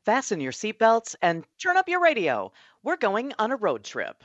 Fasten your seatbelts and turn up your radio. We're going on a road trip.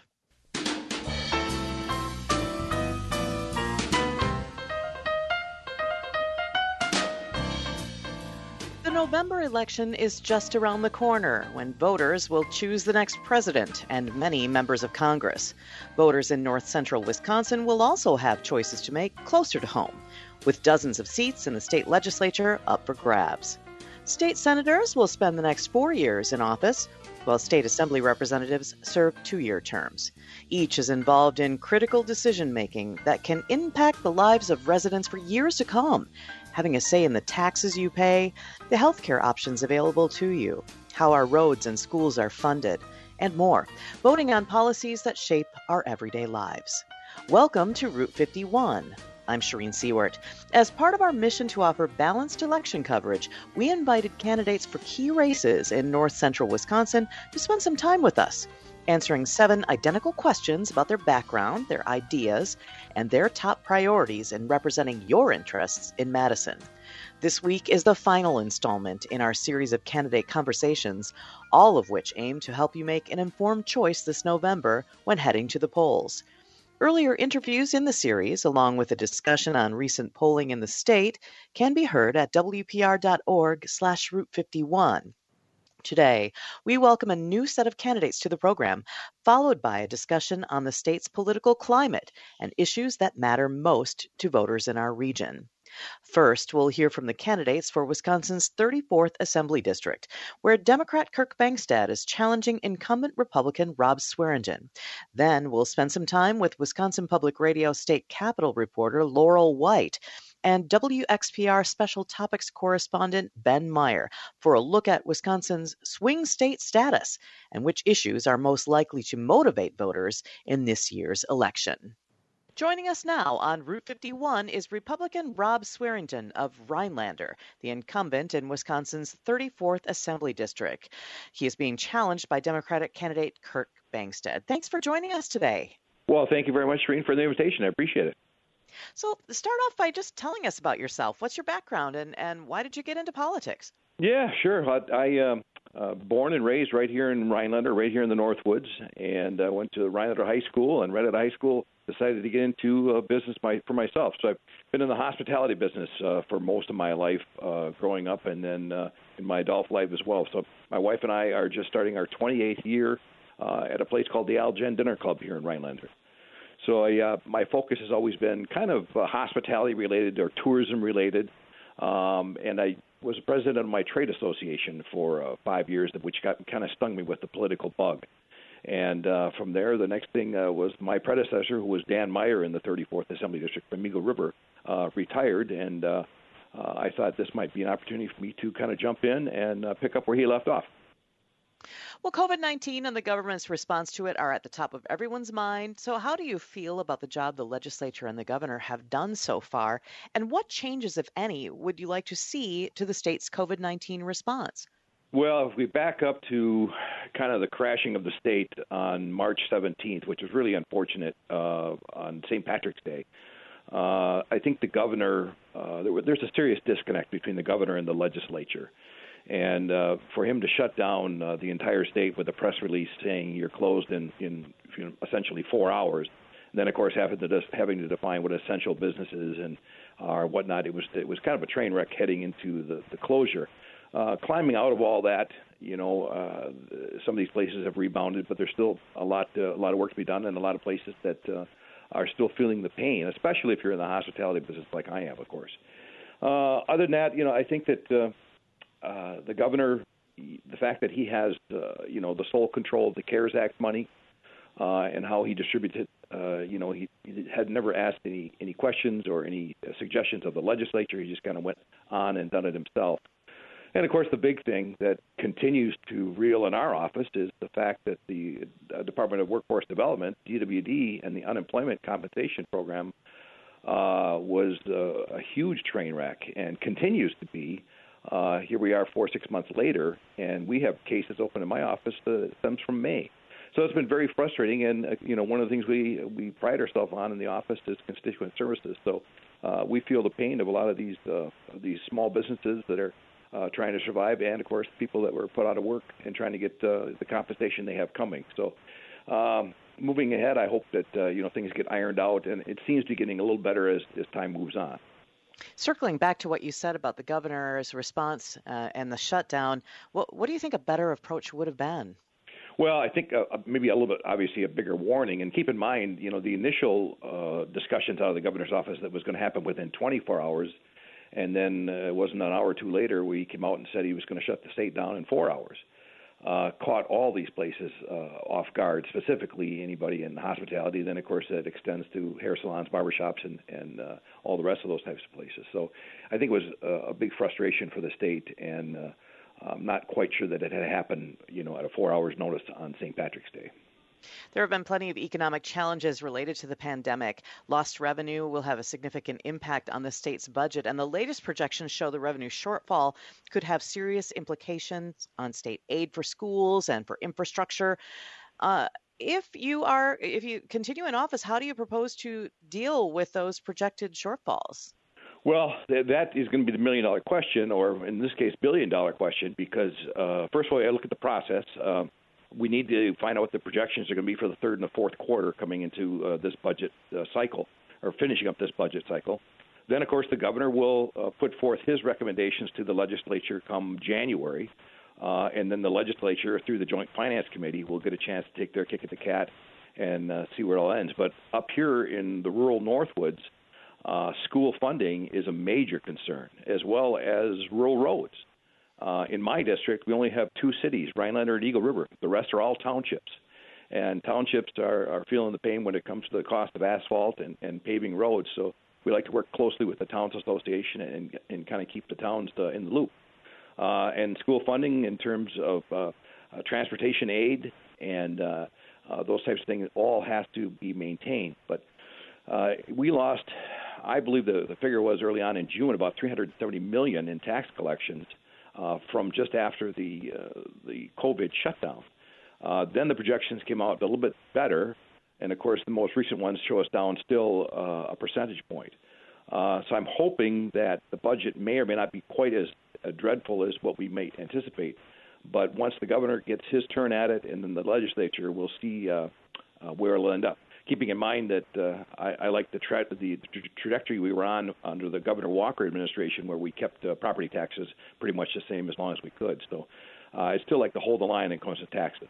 The November election is just around the corner when voters will choose the next president and many members of Congress. Voters in north central Wisconsin will also have choices to make closer to home, with dozens of seats in the state legislature up for grabs. State senators will spend the next 4 years in office, while state assembly representatives serve 2-year terms. Each is involved in critical decision-making that can impact the lives of residents for years to come, having a say in the taxes you pay, the healthcare options available to you, how our roads and schools are funded, and more, voting on policies that shape our everyday lives. Welcome to Route 51. I'm Shireen Seward. As part of our mission to offer balanced election coverage, we invited candidates for key races in north central Wisconsin to spend some time with us, answering 7 identical questions about their background, their ideas, and their top priorities in representing your interests in Madison. This week is the final installment in our series of candidate conversations, all of which aim to help you make an informed choice this November when heading to the polls. Earlier interviews in the series, along with a discussion on recent polling in the state, can be heard at wpr.org/Route51. Today, we welcome a new set of candidates to the program, followed by a discussion on the state's political climate and issues that matter most to voters in our region. First, we'll hear from the candidates for Wisconsin's 34th Assembly District, where Democrat Kirk Bangstad is challenging incumbent Republican Rob Swearingen. Then we'll spend some time with Wisconsin Public Radio state capitol reporter Laurel White and WXPR Special Topics correspondent Ben Meyer for a look at Wisconsin's swing state status and which issues are most likely to motivate voters in this year's election. Joining us now on Route 51 is Republican Rob Swearingen of Rhinelander, the incumbent in Wisconsin's 34th Assembly District. He is being challenged by Democratic candidate Kirk Bangstad. Thanks for joining us today. Well, thank you very much, Shereen, for the invitation. I appreciate it. So start off by just telling us about yourself. What's your background and why did you get into politics? Yeah, sure. I born and raised right here in Rhinelander, right here in the Northwoods, and I went to Rhinelander High School, and right at high school decided to get into business for myself. So I've been in the hospitality business for most of my life growing up, and then in my adult life as well. So my wife and I are just starting our 28th year at a place called the Al Jen Dinner Club here in Rhinelander. So my focus has always been kind of hospitality related or tourism related, and I was president of my trade association for 5 years, which kind of stung me with the political bug. And from there, the next thing was my predecessor, who was Dan Meyer in the 34th Assembly District from Eagle River, retired, and I thought this might be an opportunity for me to kind of jump in and pick up where he left off. Well, COVID-19 and the government's response to it are at the top of everyone's mind. So how do you feel about the job the legislature and the governor have done so far? And what changes, if any, would you like to see to the state's COVID-19 response? Well, if we back up to kind of the crashing of the state on March 17th, which was really unfortunate on St. Patrick's Day, I think the governor, there's a serious disconnect between the governor and the legislature. And for him to shut down the entire state with a press release saying you're closed in essentially 4 hours, and then of course having to define what essential business is and whatnot, it was kind of a train wreck heading into the closure. Climbing out of all that, some of these places have rebounded, but there's still a lot of work to be done, and a lot of places that are still feeling the pain, especially if you're in the hospitality business like I am, of course. Other than that, I think that the governor, the fact that he has, the sole control of the CARES Act money and how he distributed it, he had never asked any questions or any suggestions of the legislature. He just kind of went on and done it himself. And, of course, the big thing that continues to reel in our office is the fact that the Department of Workforce Development, DWD, and the Unemployment Compensation Program was a huge train wreck and continues to be. Here we are 6 months later, and we have cases open in my office that stems from May. So it's been very frustrating, and one of the things we pride ourselves on in the office is constituent services. So we feel the pain of a lot of these small businesses that are trying to survive, and of course people that were put out of work and trying to get the compensation they have coming. So moving ahead, I hope that things get ironed out, and it seems to be getting a little better as time moves on. Circling back to what you said about the governor's response and the shutdown, what do you think a better approach would have been? Well, I think maybe a little bit, obviously, a bigger warning. And keep in mind, the initial discussions out of the governor's office that was going to happen within 24 hours, and then it wasn't an hour or two later, we came out and said he was going to shut the state down in 4 hours. Caught all these places off guard, specifically anybody in hospitality. Then, of course, that extends to hair salons, barbershops, and all the rest of those types of places. So I think it was a big frustration for the state, and I'm not quite sure that it had happened, at a 4 hours notice on St. Patrick's Day. There have been plenty of economic challenges related to the pandemic. Lost revenue will have a significant impact on the state's budget, and the latest projections show the revenue shortfall could have serious implications on state aid for schools and for infrastructure. If you continue in office, how do you propose to deal with those projected shortfalls? Well, that is going to be the million-dollar question, or in this case, billion-dollar question, because first of all, I look at the process. We need to find out what the projections are going to be for the third and the fourth quarter coming into this budget cycle, or finishing up this budget cycle. Then, of course, the governor will put forth his recommendations to the legislature come January, and then the legislature, through the Joint Finance Committee, will get a chance to take their kick at the cat and see where it all ends. But up here in the rural Northwoods, school funding is a major concern, as well as rural roads. In my district, we only have two cities, Rhinelander and Eagle River. The rest are all townships. And townships are feeling the pain when it comes to the cost of asphalt and paving roads. So we like to work closely with the Towns Association and kind of keep the towns in the loop. And school funding in terms of transportation aid and those types of things all has to be maintained. But we lost, I believe the figure was early on in June, about $370 million in tax collections from just after the COVID shutdown. Then the projections came out a little bit better, and of course the most recent ones show us down still a percentage point. So I'm hoping that the budget may or may not be quite as dreadful as what we may anticipate, but once the governor gets his turn at it, and then the legislature, we'll see where it'll end up. Keeping in mind that I like the trajectory we were on under the Governor Walker administration, where we kept property taxes pretty much the same as long as we could. So I still like to hold the line when it comes to taxes.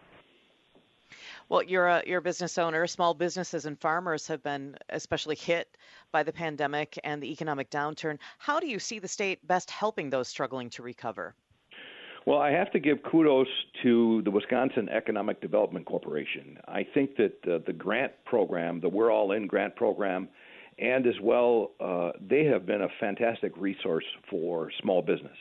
Well, you're a business owner. Small businesses and farmers have been especially hit by the pandemic and the economic downturn. How do you see the state best helping those struggling to recover? Well, I have to give kudos to the Wisconsin Economic Development Corporation. I think that the grant program, the We're All In grant program, and as well, they have been a fantastic resource for small business.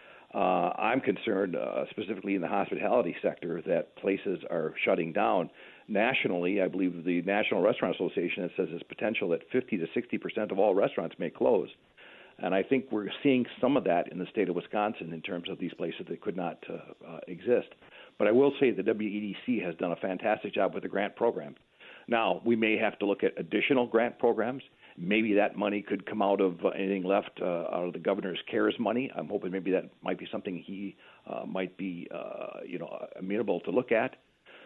I'm concerned specifically in the hospitality sector that places are shutting down. Nationally, I believe the National Restaurant Association says there's potential that 50 to 60% of all restaurants may close. And I think we're seeing some of that in the state of Wisconsin in terms of these places that could not exist. But I will say the WEDC has done a fantastic job with the grant program. Now, we may have to look at additional grant programs. Maybe that money could come out of anything left out of the governor's CARES money. I'm hoping maybe that might be something he might be, amenable to look at.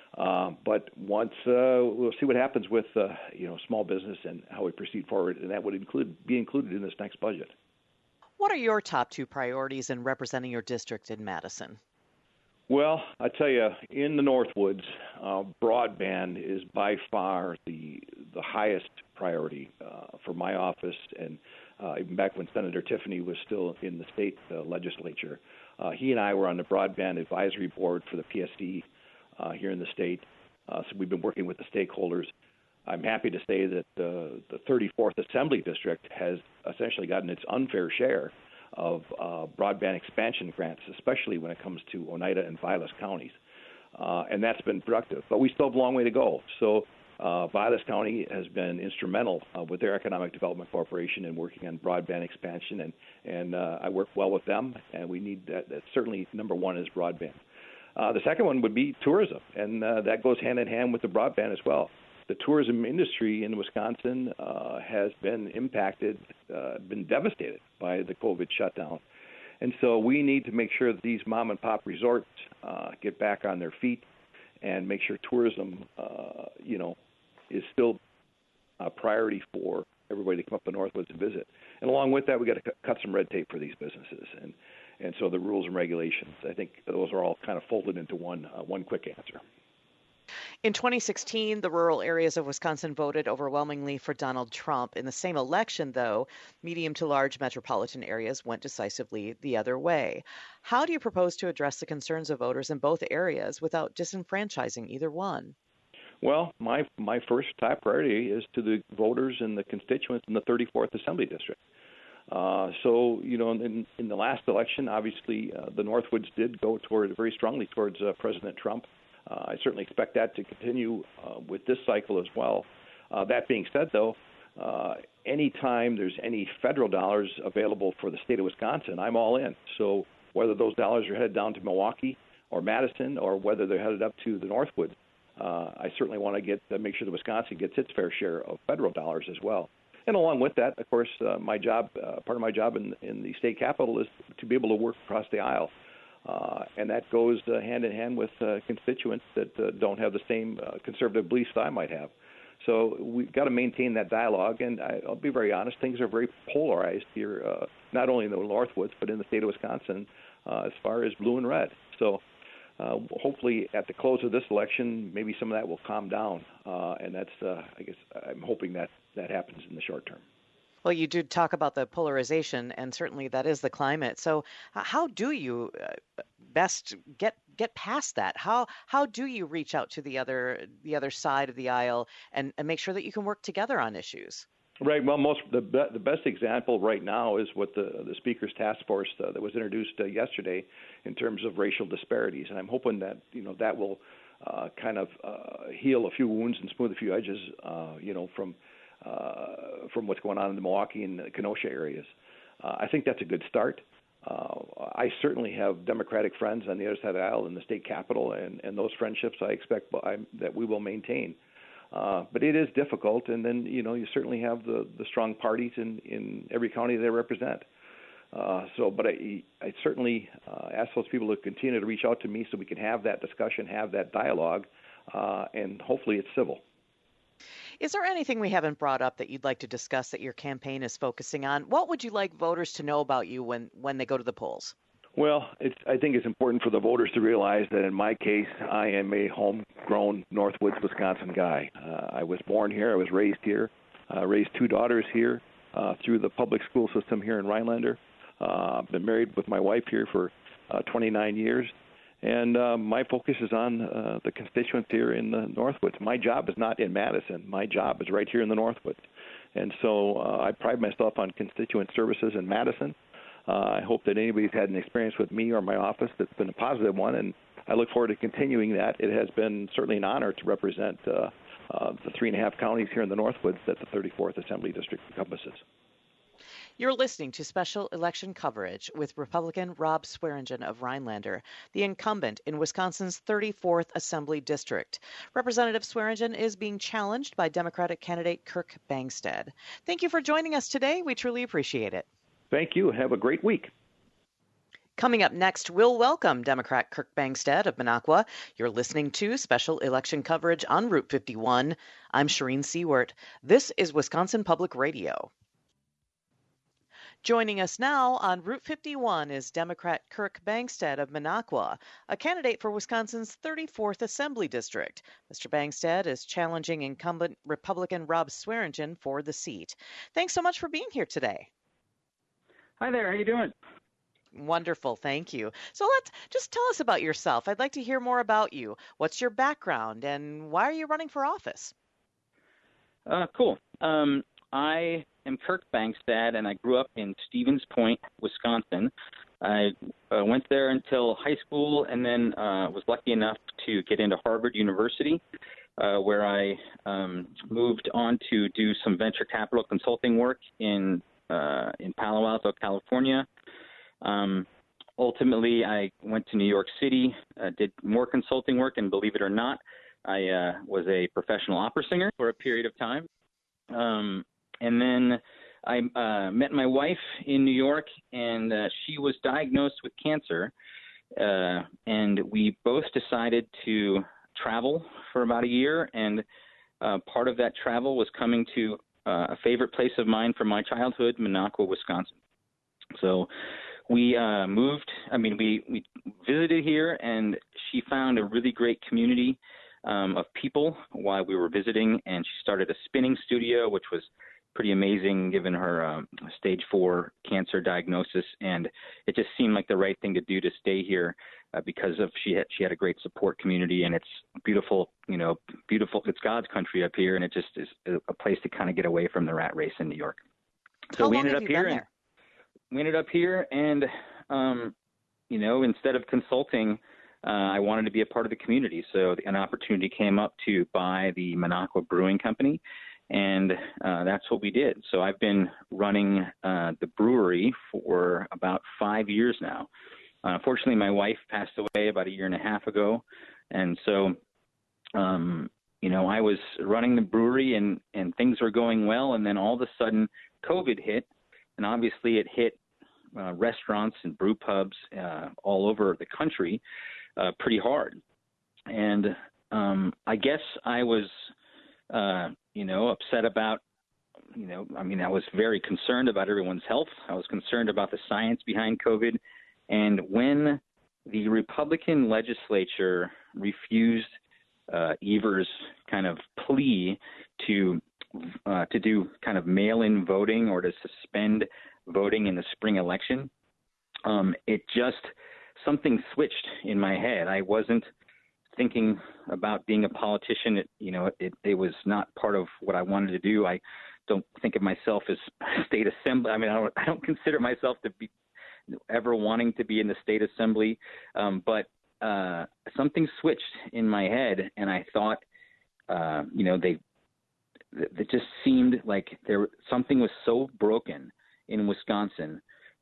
But once we'll see what happens with, small business and how we proceed forward, and that would be included in this next budget. What are your top two priorities in representing your district in Madison? Well, I tell you, in the Northwoods, broadband is by far the highest priority for my office, and even back when Senator Tiffany was still in the state legislature. He and I were on the Broadband Advisory Board for the PSD here in the state, so we've been working with the stakeholders. I'm happy to say that the 34th Assembly District has essentially gotten its unfair share of broadband expansion grants, especially when it comes to Oneida and Vilas counties. And that's been productive. But we still have a long way to go. So Vilas County has been instrumental with their Economic Development Corporation in working on broadband expansion, and I work well with them, and we need that. That's certainly number one is broadband. The second one would be tourism, and that goes hand in hand with the broadband as well. The tourism industry in Wisconsin has been impacted, been devastated by the COVID shutdown. And so we need to make sure that these mom and pop resorts get back on their feet and make sure tourism, is still a priority for everybody to come up the Northwoods and visit. And along with that, we got to cut some red tape for these businesses. And so the rules and regulations, I think those are all kind of folded into one quick answer. In 2016, the rural areas of Wisconsin voted overwhelmingly for Donald Trump. In the same election, though, medium to large metropolitan areas went decisively the other way. How do you propose to address the concerns of voters in both areas without disenfranchising either one? Well, my first top priority is to the voters and the constituents in the 34th Assembly District. In the last election, obviously, the Northwoods did go very strongly towards President Trump. I certainly expect that to continue with this cycle as well. That being said, though, anytime there's any federal dollars available for the state of Wisconsin, I'm all in. So whether those dollars are headed down to Milwaukee or Madison or whether they're headed up to the Northwoods, I certainly want to make sure that Wisconsin gets its fair share of federal dollars as well. And along with that, of course, part of my job in the state capitol is to be able to work across the aisle. And that goes hand in hand with constituents that don't have the same conservative beliefs that I might have. So we've got to maintain that dialogue. And I'll be very honest, things are very polarized here, not only in the Northwoods, but in the state of Wisconsin as far as blue and red. So hopefully at the close of this election, maybe some of that will calm down. And that's, I guess, I'm hoping that happens in the short term. Well, you do talk about the polarization, and certainly that is the climate. So how do you best get past that? How do you reach out to the other side of the aisle and make sure that you can work together on issues? Right. Well, the best example right now is what the Speaker's task force that was introduced yesterday in terms of racial disparities, and I'm hoping that that will kind of heal a few wounds and smooth a few edges, from what's going on in the Milwaukee and the Kenosha areas. I think that's a good start. I certainly have Democratic friends on the other side of the aisle in the state capitol, and those friendships I expect that we will maintain. But it is difficult, and then you certainly have the strong parties in every county they represent. But I certainly ask those people to continue to reach out to me so we can have that discussion, have that dialogue, and hopefully it's civil. Is there anything we haven't brought up that you'd like to discuss that your campaign is focusing on? What would you like voters to know about you when they go to the polls? Well, I think it's important for the voters to realize that in my case, I am a homegrown Northwoods, Wisconsin guy. I was born here. I was raised here. Raised two daughters here through the public school system here in Rhinelander. Been married with my wife here for 29 years. And my focus is on the constituents here in the Northwoods. My job is not in Madison. My job is right here in the Northwoods. And so I pride myself on constituent services in Madison. I hope that anybody's had an experience with me or my office that's been a positive one, and I look forward to continuing that. It has been certainly an honor to represent the 3.5 counties here in the Northwoods that the 34th Assembly District encompasses. You're listening to special election coverage with Republican Rob Swearingen of Rhinelander, the incumbent in Wisconsin's 34th Assembly District. Representative Swearingen is being challenged by Democratic candidate Kirk Bangstad. Thank you for joining us today. We truly appreciate it. Thank you. Have a great week. Coming up next, we'll welcome Democrat Kirk Bangstad of Minocqua. You're listening to special election coverage on Route 51. I'm Shireen Seward. This is Wisconsin Public Radio. Joining us now on Route 51 is Democrat Kirk Bangstad of Minocqua, a candidate for Wisconsin's 34th Assembly District. Mr. Bangstad is challenging incumbent Republican Rob Swearingen for the seat. Thanks so much for being here today. Hi there. How you doing? Wonderful. Thank you. So let's just tell us about yourself. I'd like to hear more about you. What's your background and why are you running for office? Cool. I am Kirk Bangstad, and I grew up in Stevens Point, Wisconsin. I went there until high school and then was lucky enough to get into Harvard University, where I moved on to do some venture capital consulting work in Palo Alto, California. Ultimately, I went to New York City, did more consulting work, and believe it or not, I was a professional opera singer for a period of time. And then I met my wife in New York, and she was diagnosed with cancer, and we both decided to travel for about a year, and part of that travel was coming to a favorite place of mine from my childhood, Minocqua, Wisconsin. So we moved. I mean, we visited here, and she found a really great community of people while we were visiting, and she started a spinning studio, which was pretty amazing given her stage 4 cancer diagnosis, and it just seemed like the right thing to do to stay here because of she had a great support community, and it's beautiful, beautiful. It's God's country up here, and it just is a place to kind of get away from the rat race in New York. So we ended up here. We ended up here, and instead of consulting, I wanted to be a part of the community. So an opportunity came up to buy the Minocqua Brewing Company, and that's what we did. So I've been running the brewery for about 5 years now. Unfortunately, my wife passed away about a year and a half ago, and so I was running the brewery, and things were going well, and then all of a sudden COVID hit, and obviously it hit restaurants and brew pubs all over the country pretty hard. And I guess I was upset about, I was very concerned about everyone's health. I was concerned about the science behind COVID. And when the Republican legislature refused Evers' kind of plea to do kind of mail-in voting or to suspend voting in the spring election, something switched in my head. I wasn't thinking about being a politician. It was not part of what I wanted to do. I don't think of myself as state assembly. I mean, I don't consider myself to be ever wanting to be in the state assembly. But something switched in my head, and I thought, it just seemed like something was so broken in Wisconsin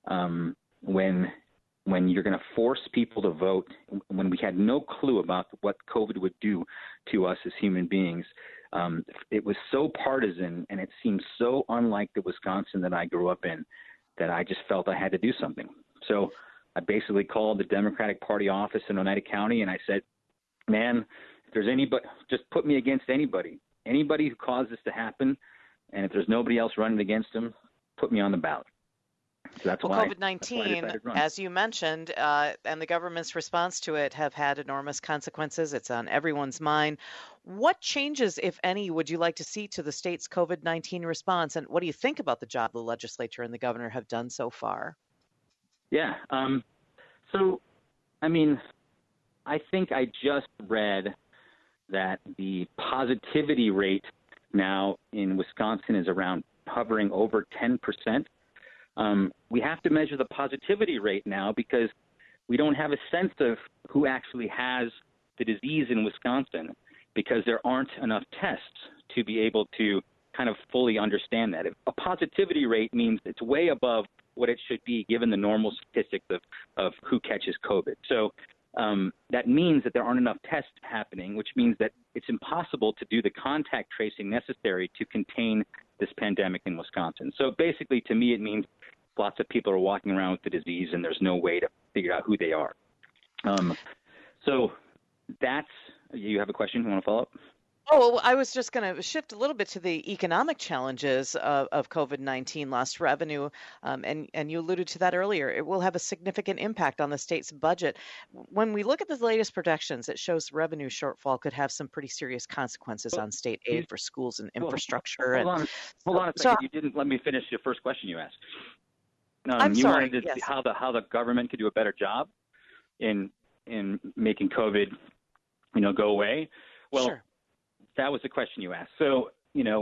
when you're going to force people to vote, when we had no clue about what COVID would do to us as human beings. It was so partisan, and it seemed so unlike the Wisconsin that I grew up in, that I just felt I had to do something. So I basically called the Democratic Party office in Oneida County, and I said, man, if there's anybody, just put me against anybody who caused this to happen, and if there's nobody else running against them, put me on the ballot. So that's why COVID-19, as you mentioned, and the government's response to it have had enormous consequences. It's on everyone's mind. What changes, if any, would you like to see to the state's COVID-19 response? And what do you think about the job the legislature and the governor have done so far? Yeah. I think I just read that the positivity rate now in Wisconsin is hovering over 10%. We have to measure the positivity rate now because we don't have a sense of who actually has the disease in Wisconsin because there aren't enough tests to be able to kind of fully understand that. A positivity rate means it's way above what it should be given the normal statistics of who catches COVID. So that means that there aren't enough tests happening, which means that it's impossible to do the contact tracing necessary to contain this pandemic in Wisconsin. So basically, to me, it means lots of people are walking around with the disease and there's no way to figure out who they are. So you have a question? You want to follow up? Oh, I was just going to shift a little bit to the economic challenges of COVID-19, lost revenue, and you alluded to that earlier. It will have a significant impact on the state's budget. When we look at the latest projections, it shows revenue shortfall could have some pretty serious consequences on state aid for schools and infrastructure. Hold on a second. You didn't let me finish your first question you asked. I'm you sorry. wanted to Yes. see how the government could do a better job in making COVID, go away. Well, Sure. That was the question you asked. So,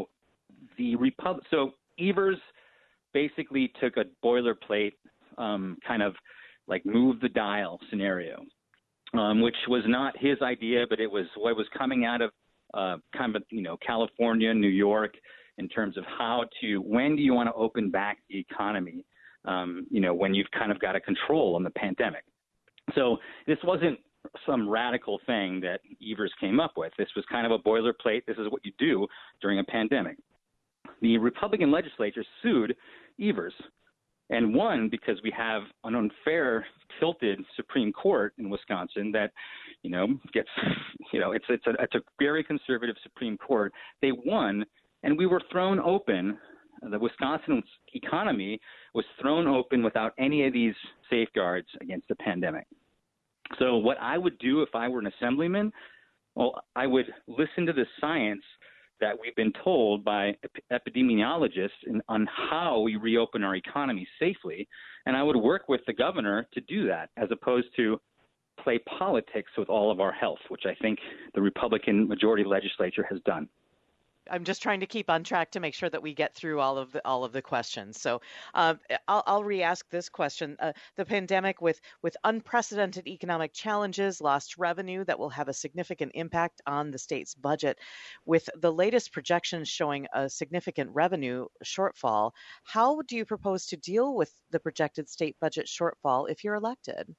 so Evers basically took a boilerplate, kind of like move the dial scenario, which was not his idea, but it was what was coming out of California, New York, in terms of when do you want to open back the economy, when you've kind of got a control on the pandemic. So this wasn't some radical thing that Evers came up with. This was kind of a boilerplate. This is what you do during a pandemic. the Republican legislature sued Evers and won because we have an unfair, tilted Supreme Court in Wisconsin that, gets, it's a very conservative Supreme Court. They won, and we were thrown open. The Wisconsin economy was thrown open without any of these safeguards against the pandemic. So what I would do if I were an assemblyman, well, I would listen to the science that we've been told by epidemiologists on how we reopen our economy safely, and I would work with the governor to do that, as opposed to play politics with all of our health, which I think the Republican majority legislature has done. I'm just trying to keep on track to make sure that we get through all of the questions. So I'll re-ask this question. The pandemic with unprecedented economic challenges, lost revenue that will have a significant impact on the state's budget. With the latest projections showing a significant revenue shortfall, how do you propose to deal with the projected state budget shortfall if you're elected?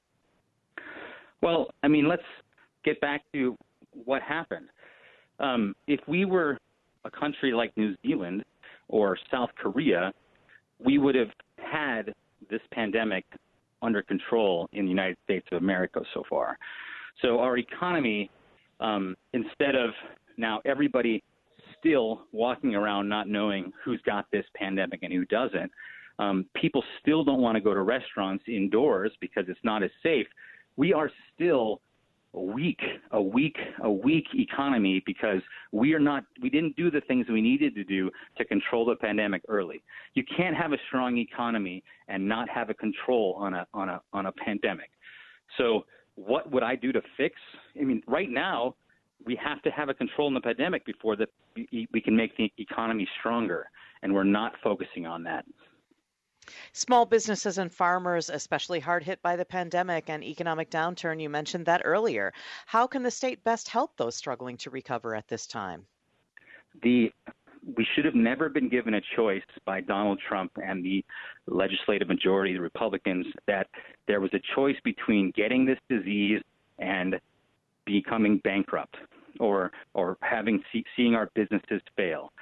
Well, let's get back to what happened. If we were a country like New Zealand or South Korea, we would have had this pandemic under control in the United States of America so far. So our economy, instead of now everybody still walking around not knowing who's got this pandemic and who doesn't, people still don't want to go to restaurants indoors because it's not as safe. We are still a weak economy because we didn't do the things we needed to do to control the pandemic early. You can't have a strong economy and not have a control on a pandemic. So what would I do to fix? Right now we have to have a control in the pandemic before we can make the economy stronger, and we're not focusing on that. Small businesses and farmers, especially hard hit by the pandemic and economic downturn, you mentioned that earlier. How can the state best help those struggling to recover at this time? We should have never been given a choice by Donald Trump and the legislative majority, the Republicans, that there was a choice between getting this disease and becoming bankrupt or seeing our businesses fail.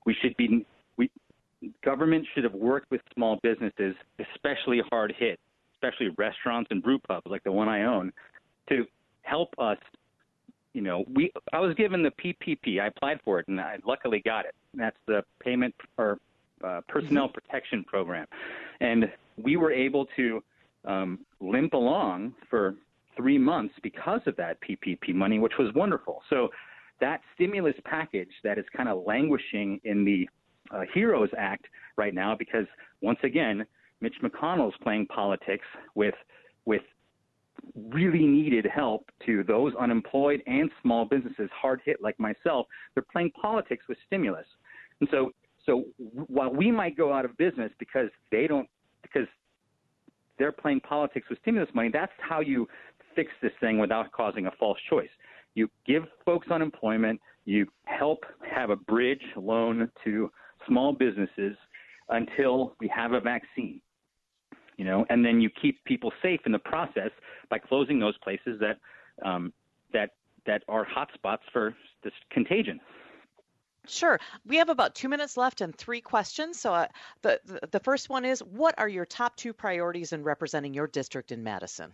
Government should have worked with small businesses, especially hard hit, especially restaurants and brew pubs like the one I own, to help us. I was given the PPP. I applied for it, and I luckily got it. And that's the Payment or Personnel Protection Program. And we were able to limp along for 3 months because of that PPP money, which was wonderful. So that stimulus package that is kind of languishing in the HEROES Act right now, because once again, Mitch McConnell's playing politics with really needed help to those unemployed and small businesses hard hit like myself. They're playing politics with stimulus. And so while we might go out of business because they're playing politics with stimulus money, that's how you fix this thing without causing a false choice. You give folks unemployment, you help have a bridge loan to small businesses until we have a vaccine, and then you keep people safe in the process by closing those places that are hotspots for this contagion. Sure. We have about 2 minutes left and 3 questions. So the first one is, what are your top 2 priorities in representing your district in Madison?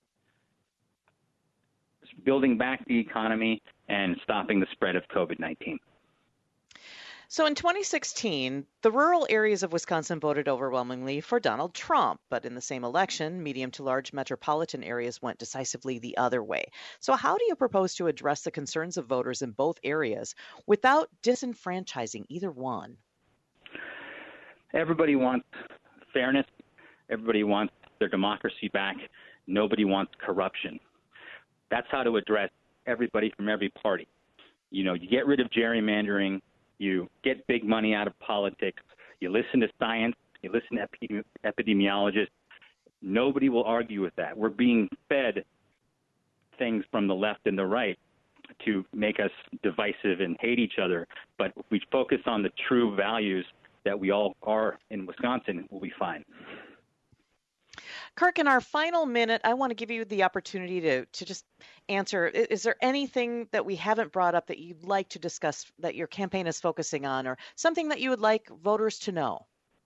Building back the economy and stopping the spread of COVID-19. So in 2016, the rural areas of Wisconsin voted overwhelmingly for Donald Trump, but in the same election, medium to large metropolitan areas went decisively the other way. So how do you propose to address the concerns of voters in both areas without disenfranchising either one? Everybody wants fairness. Everybody wants their democracy back. Nobody wants corruption. That's how to address everybody from every party. You get rid of gerrymandering. You get big money out of politics. You listen to science. You listen to epidemiologists. Nobody will argue with that. We're being fed things from the left and the right to make us divisive and hate each other. But if we focus on the true values that we all are in Wisconsin, we'll be fine. Kirk, in our final minute, I want to give you the opportunity to just answer. Is there anything that we haven't brought up that you'd like to discuss that your campaign is focusing on, or something that you would like voters to know?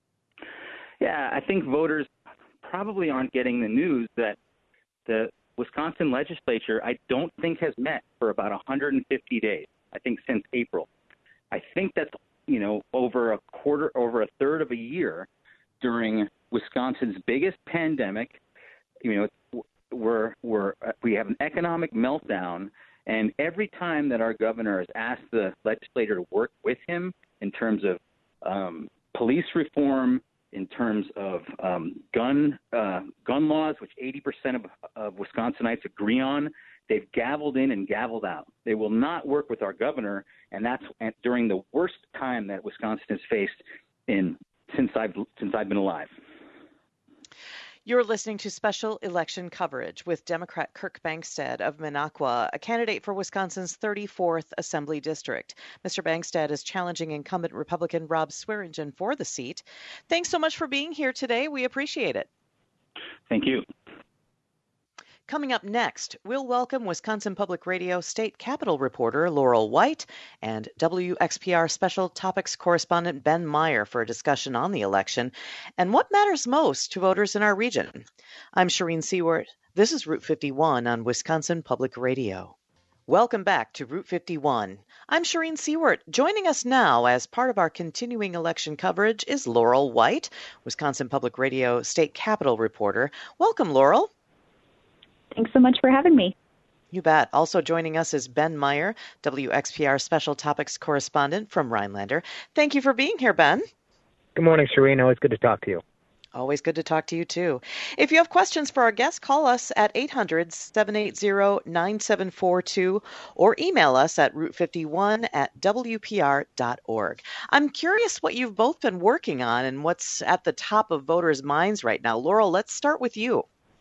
Yeah, I think voters probably aren't getting the news that the Wisconsin legislature, I don't think, has met for about 150 days. I think since April. I think that's, over a third of a year during Wisconsin's biggest pandemic. We have an economic meltdown, and every time that our governor has asked the legislature to work with him in terms of police reform, in terms of gun laws, which 80% of Wisconsinites agree on, they've gavelled in and gavelled out. They will not work with our governor, and that's during the worst time that Wisconsin has faced since I've been alive. You're listening to special election coverage with Democrat Kirk Bangstad of Minocqua, a candidate for Wisconsin's 34th Assembly District. Mr. Bangstad is challenging incumbent Republican Rob Swearingen for the seat. Thanks so much for being here today. We appreciate it. Thank you. Coming up next, we'll welcome Wisconsin Public Radio State Capitol reporter Laurel White and WXPR Special Topics correspondent Ben Meyer for a discussion on the election and what matters most to voters in our region. I'm Shireen Seward. This is Route 51 on Wisconsin Public Radio. Welcome back to Route 51. I'm Shireen Seward. Joining us now as part of our continuing election coverage is Laurel White, Wisconsin Public Radio State Capitol reporter. Welcome, Laurel. Thanks so much for having me. You bet. Also joining us is Ben Meyer, WXPR Special Topics correspondent from Rhinelander. Thank you for being here, Ben. Good morning, Shireen. Always good to talk to you. Always good to talk to you, too. If you have questions for our guests, call us at 800-780-9742 or email us at route51@wpr.org. I'm curious what you've both been working on and what's at the top of voters' minds right now. Laurel, let's start with you.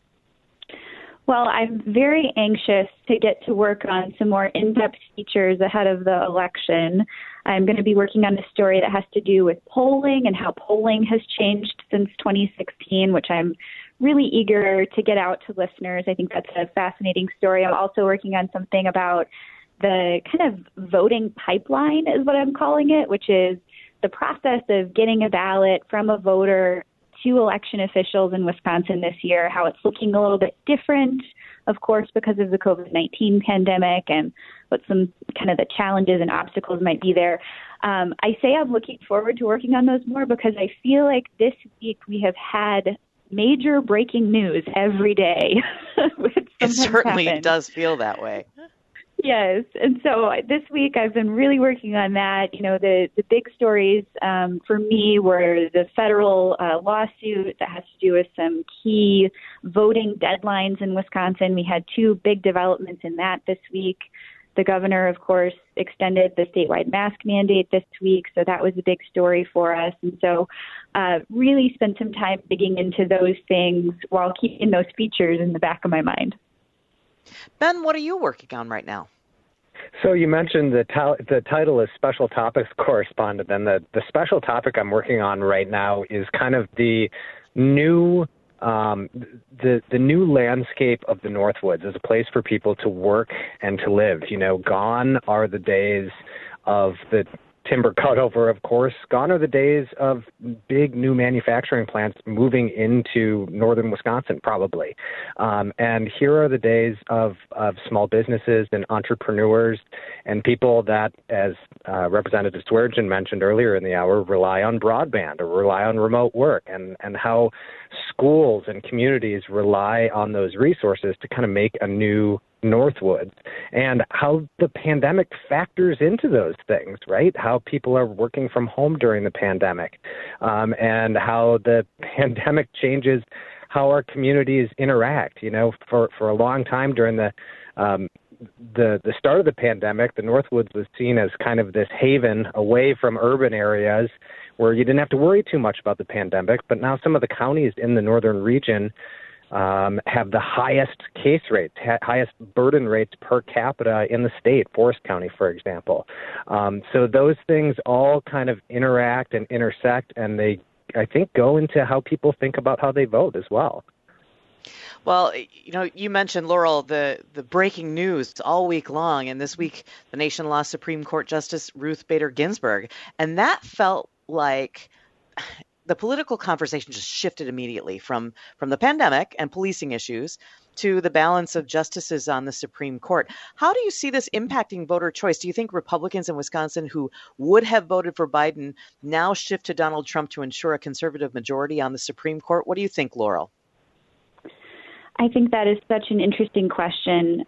Well, I'm very anxious to get to work on some more in-depth features ahead of the election. I'm going to be working on a story that has to do with polling and how polling has changed since 2016, which I'm really eager to get out to listeners. I think that's a fascinating story. I'm also working on something about the kind of voting pipeline is what I'm calling it, which is the process of getting a ballot from a voter to election officials in Wisconsin this year, how it's looking a little bit different, of course, because of the COVID-19 pandemic and what some kind of the challenges and obstacles might be there. I say I'm looking forward to working on those more because I feel like this week we have had major breaking news every day. It certainly does feel that way. Yes. And so this week I've been really working on that. The big stories for me were the federal lawsuit that has to do with some key voting deadlines in Wisconsin. We had two big developments in that this week. The governor, of course, extended the statewide mask mandate this week, so that was a big story for us. And so really spent some time digging into those things while keeping those features in the back of my mind. Ben, what are you working on right now? So you mentioned the title is Special Topics Correspondent, and the special topic I'm working on right now is kind of the new the new landscape of the Northwoods as a place for people to work and to live. Gone are the days of the timber cutover, of course. Gone are the days of big new manufacturing plants moving into northern Wisconsin, probably. And here are the days of small businesses and entrepreneurs and people that, as Representative Swearingen mentioned earlier in the hour, rely on broadband or rely on remote work, and how schools and communities rely on those resources to kind of make a new Northwoods, and how the pandemic factors into those things, right? How people are working from home during the pandemic, and how the pandemic changes how our communities interact. For a long time during the start of the pandemic, the Northwoods was seen as kind of this haven away from urban areas where you didn't have to worry too much about the pandemic. But now some of the counties in the northern region have the highest case rates, highest burden rates per capita in the state, Forest County, for example. So those things all kind of interact and intersect, and they, I think, go into how people think about how they vote as well. Well, you mentioned, Laurel, the breaking news all week long, and this week the nation lost Supreme Court Justice Ruth Bader Ginsburg, and that felt like the political conversation just shifted immediately from the pandemic and policing issues to the balance of justices on the Supreme Court. How do you see this impacting voter choice? Do you think Republicans in Wisconsin who would have voted for Biden now shift to Donald Trump to ensure a conservative majority on the Supreme Court? What do you think, Laurel? I think that is such an interesting question.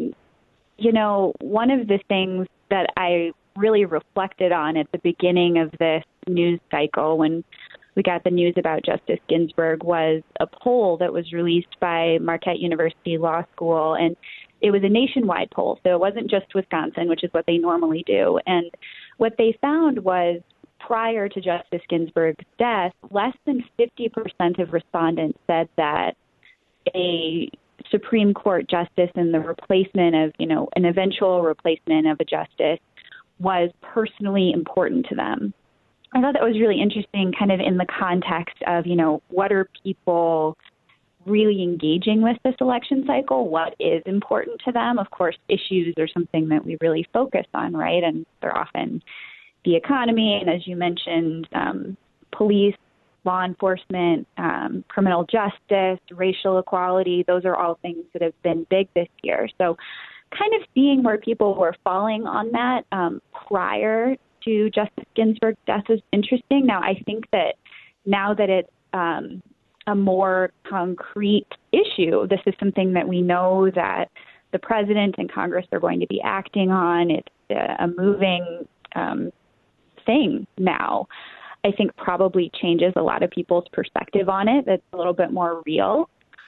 One of the things that I really reflected on at the beginning of this news cycle when we got the news about Justice Ginsburg was a poll that was released by Marquette University Law School. And it was a nationwide poll, so it wasn't just Wisconsin, which is what they normally do. And what they found was prior to Justice Ginsburg's death, less than 50% of respondents said that a Supreme Court justice and the replacement of, an eventual replacement of a justice was personally important to them. I thought that was really interesting kind of in the context of, what are people really engaging with this election cycle? What is important to them? Of course, issues are something that we really focus on, right? And they're often the economy, and as you mentioned, police, law enforcement, criminal justice, racial equality. Those are all things that have been big this year. So kind of seeing where people were falling on that prior to Justice Ginsburg's death is interesting. Now, I think that now that it's a more concrete issue, this is something that we know that the president and Congress are going to be acting on. It's a moving thing now. I think probably changes a lot of people's perspective on it. It's a little bit more real.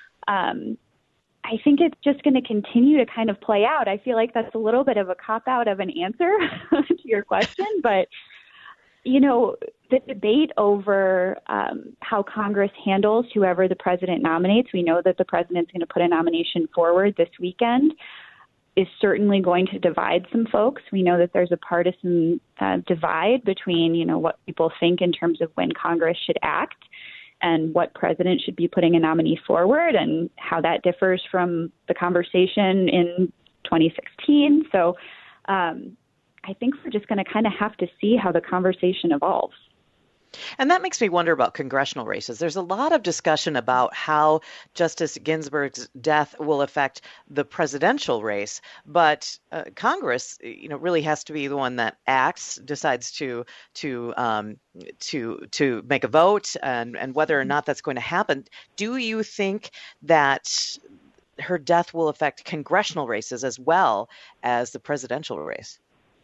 I think it's just going to continue to kind of play out. I feel like that's a little bit of a cop-out of an answer to your question. But, the debate over how Congress handles whoever the president nominates, we know that the president's going to put a nomination forward this weekend, is certainly going to divide some folks. We know that there's a partisan divide between, what people think in terms of when Congress should act and what president should be putting a nominee forward and how that differs from the conversation in 2016. So I think we're just going to kind of have to see how the conversation evolves. And that makes me wonder about congressional races. There's a lot of discussion about how Justice Ginsburg's death will affect the presidential race, but Congress, really has to be the one that acts, decides to make a vote, and whether or not that's going to happen. Do you think that her death will affect congressional races as well as the presidential race?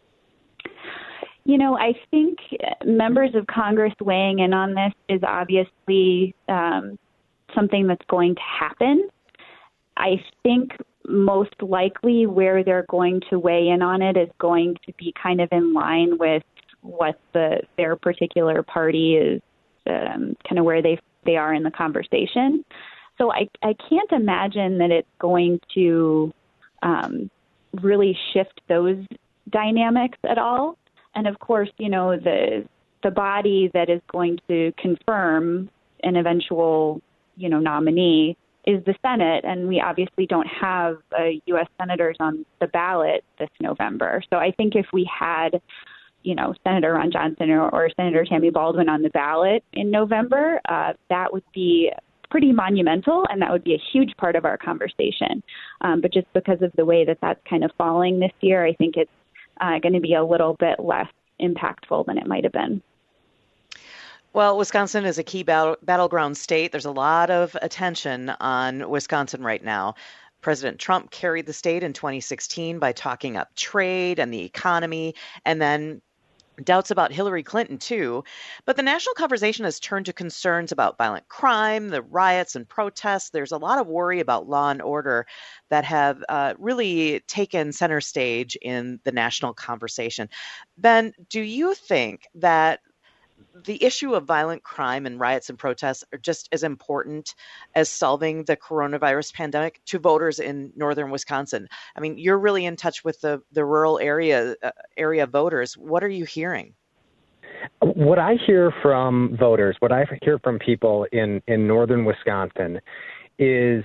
I think members of Congress weighing in on this is obviously something that's going to happen. I think most likely where they're going to weigh in on it is going to be kind of in line with what their particular party is, kind of where they are in the conversation. So I can't imagine that it's going to really shift those dynamics at all. And of course, the body that is going to confirm an eventual, nominee is the Senate. And we obviously don't have U.S. senators on the ballot this November. So I think if we had, Senator Ron Johnson or Senator Tammy Baldwin on the ballot in November, that would be pretty monumental, and that would be a huge part of our conversation. But just because of the way that that's kind of falling this year, I think it's going to be a little bit less impactful than it might have been. Well, Wisconsin is a key battleground state. There's a lot of attention on Wisconsin right now. President Trump carried the state in 2016 by talking up trade and the economy, and then doubts about Hillary Clinton, too. But the national conversation has turned to concerns about violent crime, the riots and protests. There's a lot of worry about law and order that have really taken center stage in the national conversation. Ben, do you think that the issue of violent crime and riots and protests are just as important as solving the coronavirus pandemic to voters in northern Wisconsin? I mean, you're really in touch with the rural area voters. What are you hearing? What I hear from voters, what I hear from people in northern Wisconsin is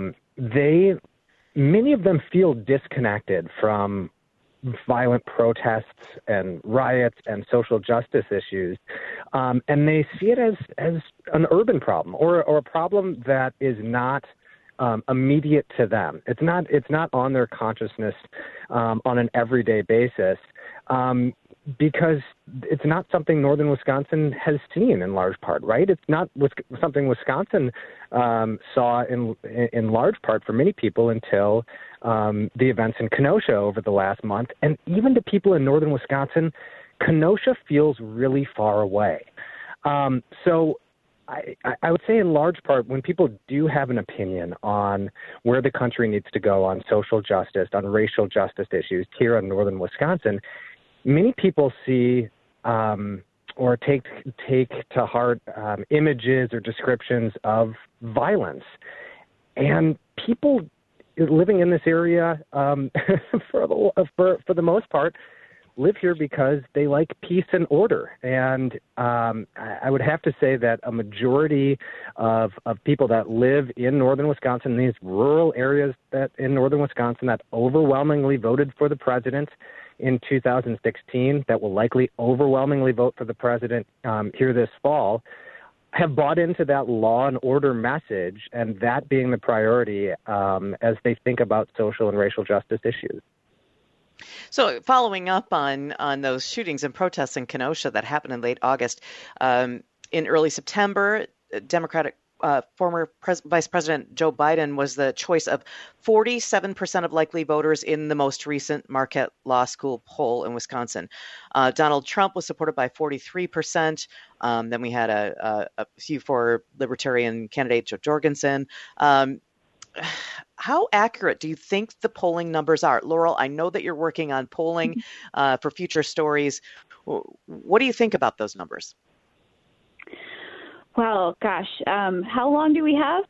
many of them feel disconnected from violent protests and riots and social justice issues, and they see it as an urban problem or a problem that is not immediate to them. It's not on their consciousness on an everyday basis, because it's not something northern Wisconsin has seen in large part, right? It's not something Wisconsin saw in large part for many people until the events in Kenosha over the last month. And even to people in northern Wisconsin, Kenosha feels really far away. So I would say in large part, when people do have an opinion on where the country needs to go on social justice, on racial justice issues here in northern Wisconsin, many people see or take to heart images or descriptions of violence. And people living in this area, for the most part, live here because they like peace and order. And I would have to say that a majority of people that live in northern Wisconsin, these rural areas that in northern Wisconsin that overwhelmingly voted for the president in 2016, that will likely overwhelmingly vote for the president here this fall, have bought into that law and order message, and that being the priority as they think about social and racial justice issues. So following up on those shootings and protests in Kenosha that happened in late August, in early September, Democratic former Vice President Joe Biden was the choice of 47% of likely voters in the most recent Marquette Law School poll in Wisconsin. Donald Trump was supported by 43%. Then we had a few for Libertarian candidate Joe Jorgensen. How accurate do you think the polling numbers are? Laurel, I know that you're working on polling for future stories. What do you think about those numbers? Well, gosh, how long do we have?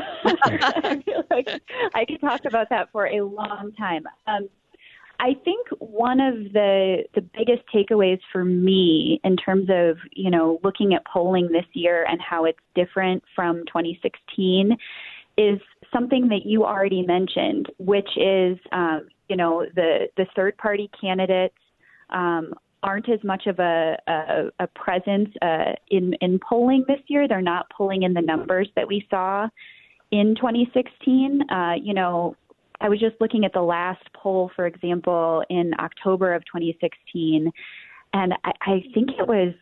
I feel like I could talk about that for a long time. I think one of the biggest takeaways for me in terms of, looking at polling this year and how it's different from 2016 is something that you already mentioned, which is, the third-party candidates aren't as much of a presence in polling this year. They're not pulling in the numbers that we saw in 2016. I was just looking at the last poll, for example, in October of 2016, and I think it was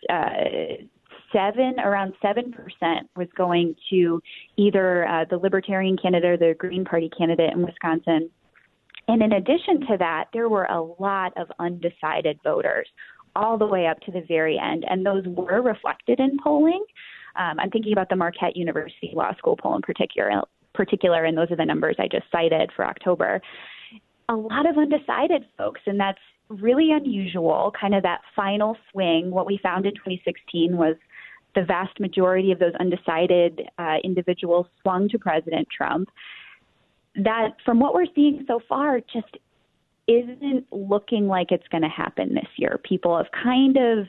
around 7% was going to either the Libertarian candidate or the Green Party candidate in Wisconsin. And in addition to that, there were a lot of undecided voters all the way up to the very end, and those were reflected in polling. I'm thinking about the Marquette University Law School poll in particular, and those are the numbers I just cited for October. A lot of undecided folks, and that's really unusual, kind of that final swing. What we found in 2016 was the vast majority of those undecided individuals swung to President Trump. That, from what we're seeing so far, just isn't looking like it's going to happen this year. People have kind of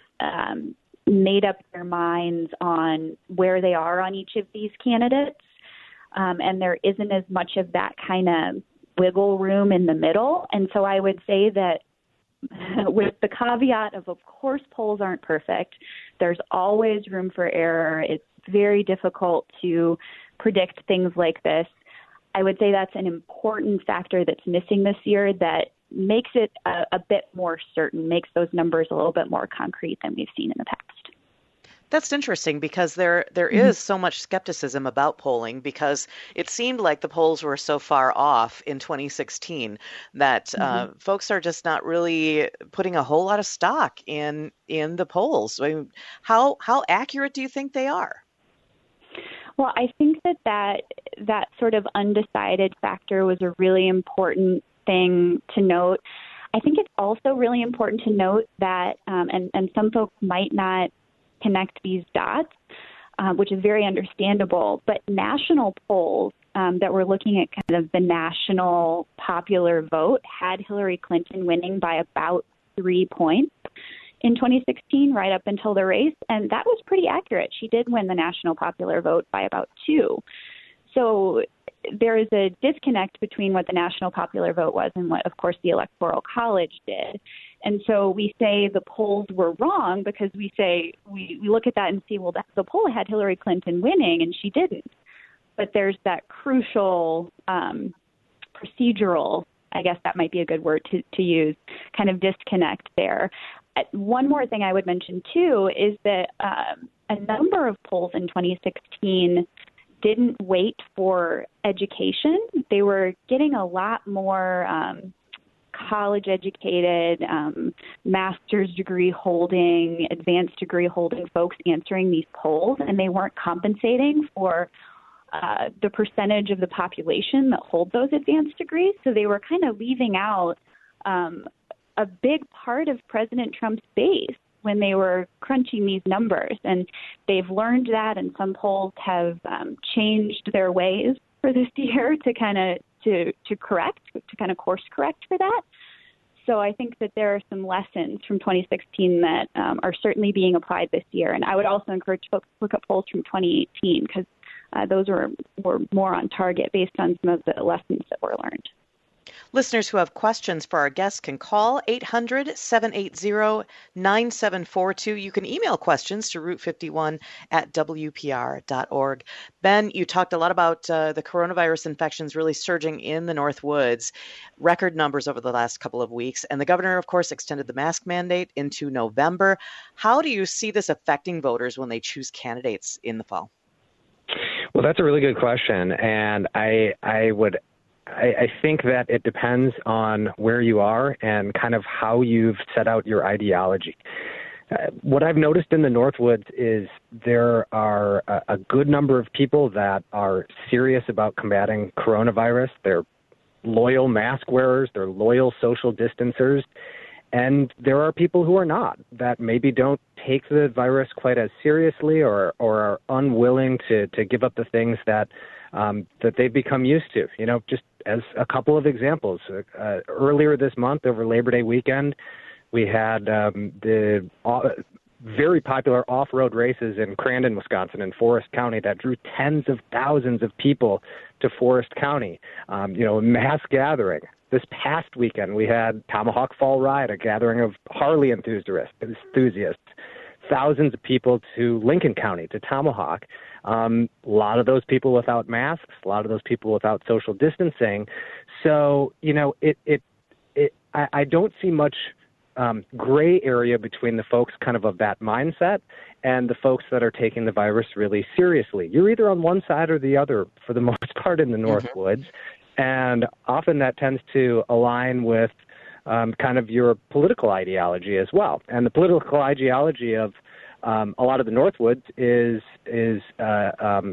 made up their minds on where they are on each of these candidates, and there isn't as much of that kind of wiggle room in the middle. And so I would say that with the caveat of course, polls aren't perfect. There's always room for error. It's very difficult to predict things like this. I would say that's an important factor that's missing this year that makes it a bit more certain, makes those numbers a little bit more concrete than we've seen in the past. That's interesting because there is so much skepticism about polling because it seemed like the polls were so far off in 2016 that folks are just not really putting a whole lot of stock in the polls. I mean, how accurate do you think they are? Well, I think that sort of undecided factor was a really important thing to note. I think it's also really important to note that, and some folks might not connect these dots, which is very understandable, but national polls that were looking at kind of the national popular vote had Hillary Clinton winning by about 3 points in 2016, right up until the race, and that was pretty accurate. She did win the national popular vote by about 2. So there is a disconnect between what the national popular vote was and what, of course, the Electoral College did. And so we say the polls were wrong because we say we look at that and see, well, the poll had Hillary Clinton winning and she didn't. But there's that crucial procedural, I guess that might be a good word to use, kind of disconnect there. One more thing I would mention, too, is that a number of polls in 2016 didn't wait for education. They were getting a lot more college-educated, master's degree holding, advanced degree holding folks answering these polls, and they weren't compensating for the percentage of the population that hold those advanced degrees. So they were kind of leaving out a big part of President Trump's base when they were crunching these numbers. And they've learned that, and some polls have changed their ways for this year to kind of to course correct for that. So I think that there are some lessons from 2016 that are certainly being applied this year. And I would also encourage folks to look at polls from 2018 because those were more on target based on some of the lessons that were learned. Listeners who have questions for our guests can call 800-780-9742. You can email questions to route51@wpr.org. Ben, you talked a lot about the coronavirus infections really surging in the North Woods, record numbers over the last couple of weeks. And the governor, of course, extended the mask mandate into November. How do you see this affecting voters when they choose candidates in the fall? Well, that's a really good question. And I think that it depends on where you are and kind of how you've set out your ideology. What I've noticed in the Northwoods is there are a good number of people that are serious about combating coronavirus. They're loyal mask wearers. They're loyal social distancers. And there are people who are not, that maybe don't take the virus quite as seriously or are unwilling to give up the things that they've become used to. You know, just as a couple of examples, earlier this month over Labor Day weekend, we had the very popular off-road races in Crandon, Wisconsin, and Forest County that drew tens of thousands of people to Forest County, mass gathering. This past weekend, we had Tomahawk Fall Ride, a gathering of Harley enthusiasts, thousands of people to Lincoln County, to Tomahawk. A lot of those people without masks, a lot of those people without social distancing. So, I don't see much gray area between the folks kind of that mindset and the folks that are taking the virus really seriously. You're either on one side or the other for the most part in the Northwoods. And often that tends to align with kind of your political ideology as well. And the political ideology of a lot of the Northwoods is a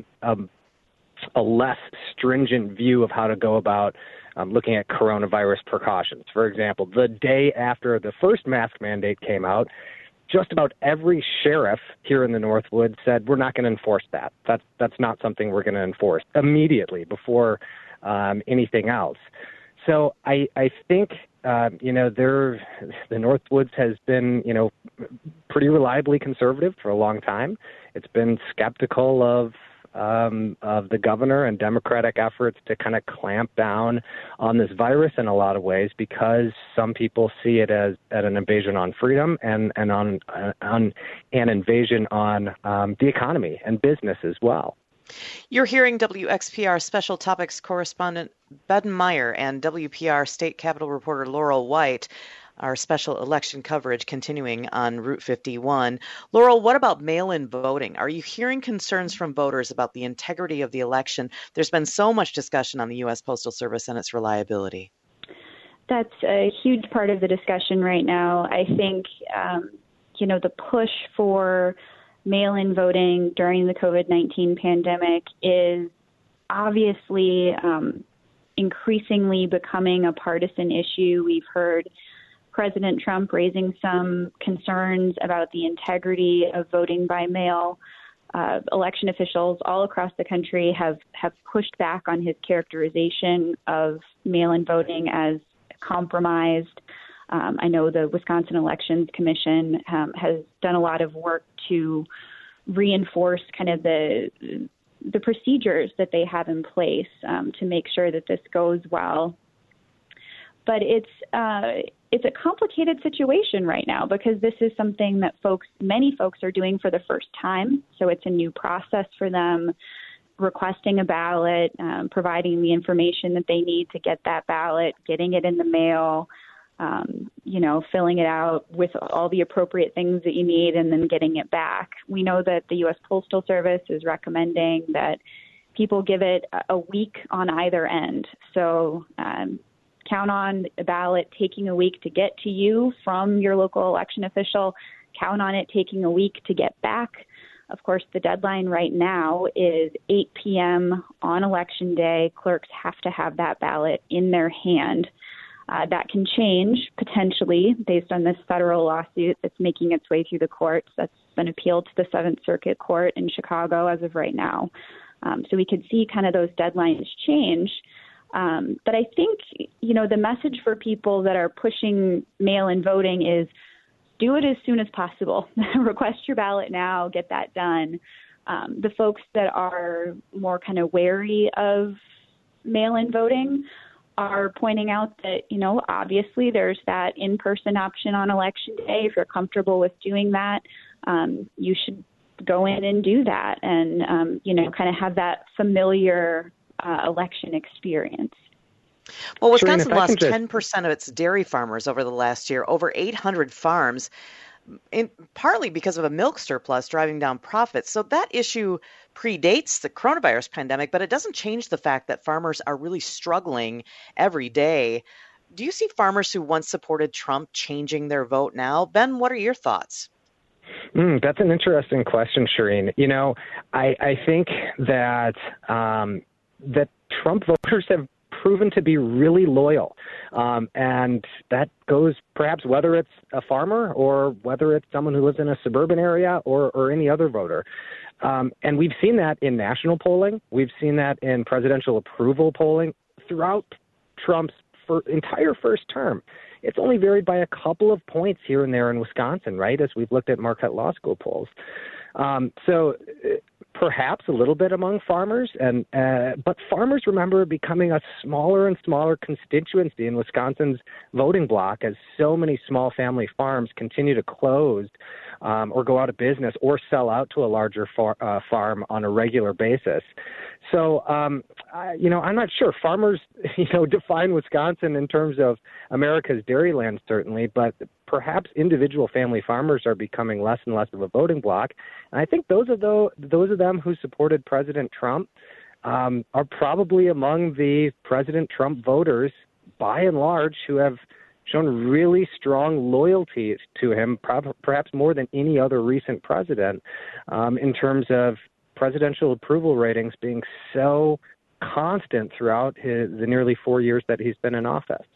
less stringent view of how to go about looking at coronavirus precautions. For example, the day after the first mask mandate came out, just about every sheriff here in the Northwoods said, we're not going to enforce that. That's not something we're going to enforce immediately before anything else. So I think, the Northwoods has been, pretty reliably conservative for a long time. It's been skeptical of the governor and Democratic efforts to kind of clamp down on this virus in a lot of ways because some people see it as an invasion on freedom and on an invasion on the economy and business as well. You're hearing WXPR Special Topics correspondent Ben Meyer and WPR State Capitol reporter Laurel White. Our special election coverage continuing on Route 51. Laurel, what about mail-in voting? Are you hearing concerns from voters about the integrity of the election? There's been so much discussion on the U.S. Postal Service and its reliability. That's a huge part of the discussion right now. I think, the push for mail-in voting during the COVID-19 pandemic is obviously increasingly becoming a partisan issue. We've heard President Trump raising some concerns about the integrity of voting by mail. Election officials all across the country have pushed back on his characterization of mail-in voting as compromised. I know the Wisconsin Elections Commission has done a lot of work to reinforce kind of the the procedures that they have in place to make sure that this goes well. But it's a complicated situation right now because this is something that many folks are doing for the first time. So it's a new process for them, requesting a ballot, providing the information that they need to get that ballot, getting it in the mail, filling it out with all the appropriate things that you need and then getting it back. We know that the U.S. Postal Service is recommending that people give it a week on either end. So count on a ballot taking a week to get to you from your local election official. Count on it taking a week to get back. Of course, the deadline right now is 8 p.m. on Election Day. Clerks have to have that ballot in their hand. That can change potentially based on this federal lawsuit that's making its way through the courts. That's been appealed to the Seventh Circuit Court in Chicago as of right now. So we could see kind of those deadlines change. But I think, the message for people that are pushing mail-in voting is do it as soon as possible. Request your ballot now, get that done. The folks that are more kind of wary of mail-in voting are pointing out that, obviously there's that in-person option on Election Day. If you're comfortable with doing that, you should go in and do that and, kind of have that familiar election experience. Well, Wisconsin lost 10% of its dairy farmers over the last year, over 800 farms, partly because of a milk surplus driving down profits. So that issue predates the coronavirus pandemic, but it doesn't change the fact that farmers are really struggling every day. Do you see farmers who once supported Trump changing their vote now? Ben, what are your thoughts? That's an interesting question, Shireen. I think that that Trump voters have proven to be really loyal. And that goes perhaps whether it's a farmer or whether it's someone who lives in a suburban area or any other voter. And we've seen that in national polling. We've seen that in presidential approval polling throughout Trump's entire first term. It's only varied by a couple of points here and there in Wisconsin, right, as we've looked at Marquette Law School polls. So perhaps a little bit among farmers, but farmers, remember, becoming a smaller and smaller constituency in Wisconsin's voting bloc as so many small family farms continue to close or go out of business or sell out to a larger farm on a regular basis. So, I'm not sure. Farmers, define Wisconsin in terms of America's dairyland, certainly, but perhaps individual family farmers are becoming less and less of a voting bloc. And I think those of them who supported President Trump are probably among the President Trump voters, by and large, who have shown really strong loyalty to him, perhaps more than any other recent president, in terms of presidential approval ratings being so constant throughout the nearly 4 years that he's been in office.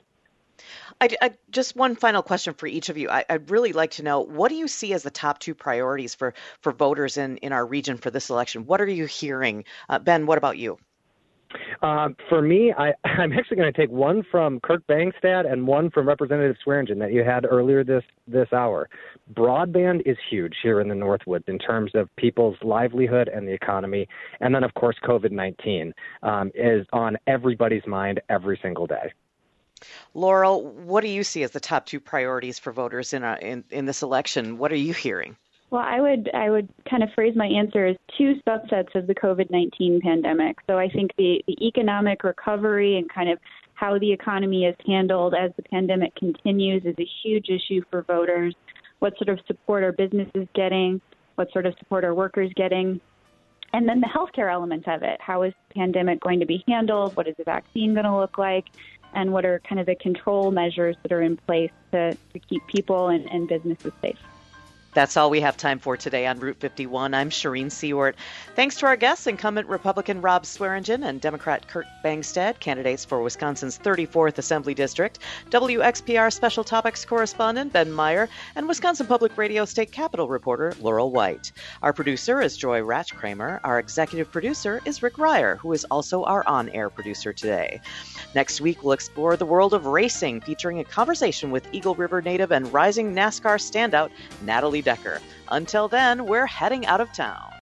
I just one final question for each of you. I'd really like to know, what do you see as the top two priorities for voters in our region for this election? What are you hearing? Ben, what about you? For me, I'm actually going to take one from Kirk Bangstad and one from Representative Swearingen that you had earlier this hour. Broadband is huge here in the Northwoods in terms of people's livelihood and the economy. And then, of course, COVID-19 is on everybody's mind every single day. Laurel, what do you see as the top two priorities for voters in this election? What are you hearing? Well, I would kind of phrase my answer as two subsets of the COVID-19 pandemic. So I think the economic recovery and kind of how the economy is handled as the pandemic continues is a huge issue for voters. What sort of support are businesses getting? What sort of support are workers getting? And then the healthcare element of it. How is the pandemic going to be handled? What is the vaccine going to look like? And what are kind of the control measures that are in place to keep people and businesses safe? That's all we have time for today on Route 51. I'm Shireen Seward. Thanks to our guests, incumbent Republican Rob Swearingen and Democrat Kirk Bangstad, candidates for Wisconsin's 34th Assembly District, WXPR Special Topics correspondent Ben Meyer, and Wisconsin Public Radio State Capitol reporter Laurel White. Our producer is Joy Ratchkramer. Our executive producer is Rick Ryer, who is also our on-air producer today. Next week, we'll explore the world of racing, featuring a conversation with Eagle River native and rising NASCAR standout Natalie Decker. Until then, we're heading out of town.